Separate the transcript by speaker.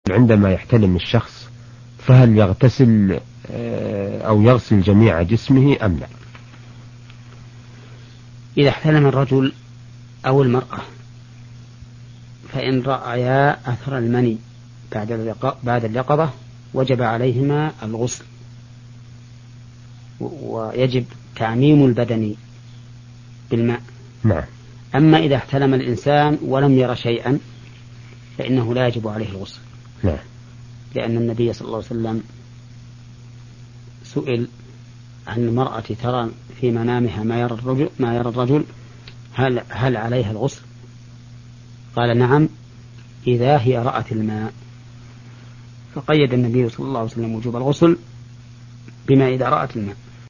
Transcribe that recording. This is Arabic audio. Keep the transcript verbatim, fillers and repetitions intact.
Speaker 1: عندما يحتلم الشخص فهل يغتسل أو يغسل جميع جسمه أم لا؟
Speaker 2: إذا احتلم الرجل أو المرأة فإن رأيا أثر المني بعد اليقظة وجب عليهما الغسل، ويجب تعميم البدن بالماء.
Speaker 1: نعم.
Speaker 2: أما إذا احتلم الإنسان ولم ير شيئا فإنه لا يجب عليه الغسل.
Speaker 1: نعم.
Speaker 2: لأن النبي صلى الله عليه وسلم سئل عن المرأة ترى في منامها ما يرى الرجل, ما يرى الرجل هل, هل عليها الغسل؟ قال نعم إذا هي رأت الماء، فقيد النبي صلى الله عليه وسلم وجوب الغسل بما إذا رأت الماء.